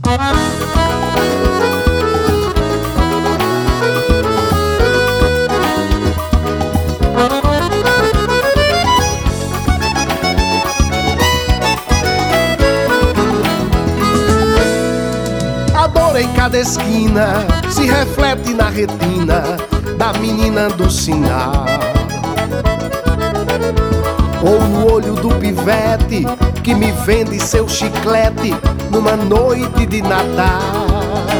Em cada esquina se reflete na retina da menina do sinal, ou no olho do pivete que me vende seu chiclete numa noite de Natal.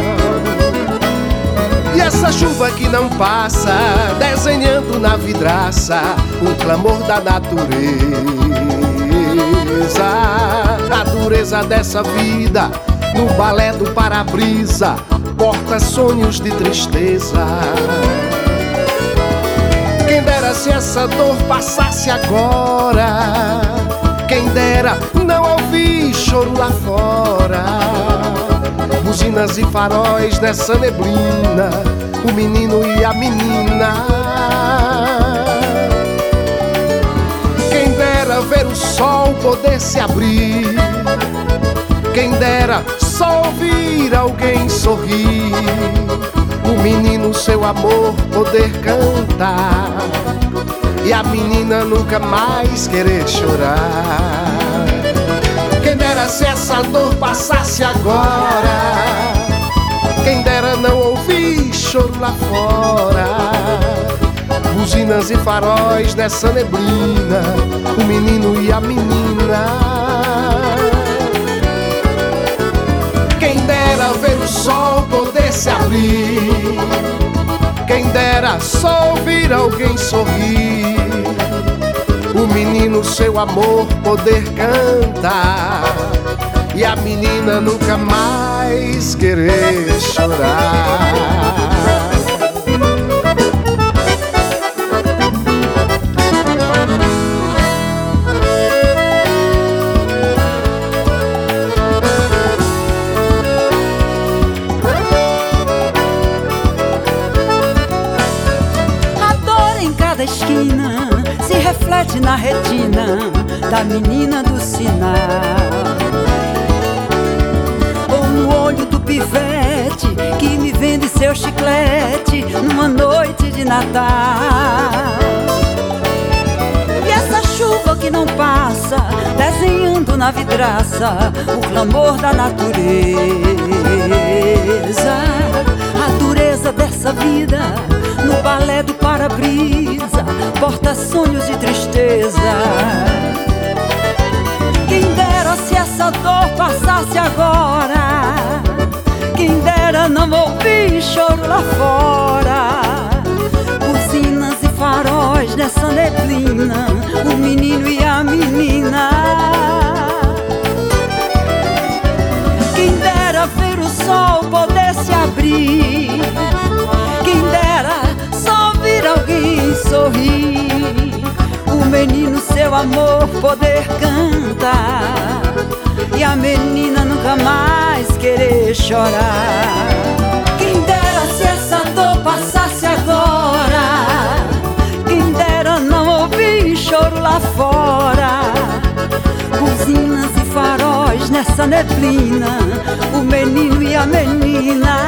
E essa chuva que não passa, desenhando na vidraça o clamor da natureza, a dureza dessa vida no balé do para-brisa, porta sonhos de tristeza. Quem dera se essa dor passasse agora, quem dera não ouvir choro lá fora. Buzinas e faróis nessa neblina, o menino e a menina. Quem dera ver o sol poder se abrir, quem dera só ouvir alguém sorrir, o menino seu amor poder cantar e a menina nunca mais querer chorar. Quem dera se essa dor passasse agora, quem dera não ouvir choro lá fora. Buzinas e faróis nessa neblina, o menino e a menina. Quem dera ver o sol poder se abrir, quem dera só ouvir alguém sorrir, o menino seu amor poder cantar e a menina nunca mais querer chorar. Da esquina se reflete na retina da menina do sinal, ou no olho do pivete que me vende seu chiclete numa noite de Natal. E essa chuva que não passa, desenhando na vidraça o clamor da natureza, a dureza dessa vida no balé do para-brisa, porta sonhos de tristeza. Quem dera se essa dor passasse agora, quem dera não ouvir choro lá fora. Buzinas e faróis nessa neblina, o menino e a menina. Quem dera ver o sol poder se abrir, quem dera só ouvir alguém sorrir, o menino seu amor poder cantar e a menina nunca mais querer chorar. Quem dera se essa dor passasse agora, quem dera não ouvir choro lá fora. Buzinas e faróis nessa neblina, o menino e a menina.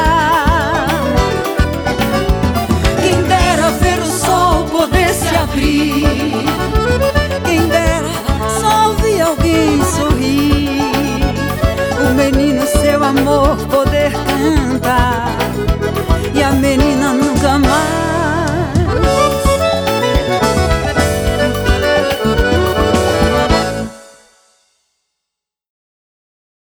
Quem dera ver o sol poder se abrir, quem dera só ouvir alguém sorrir, o menino seu amor poder cantar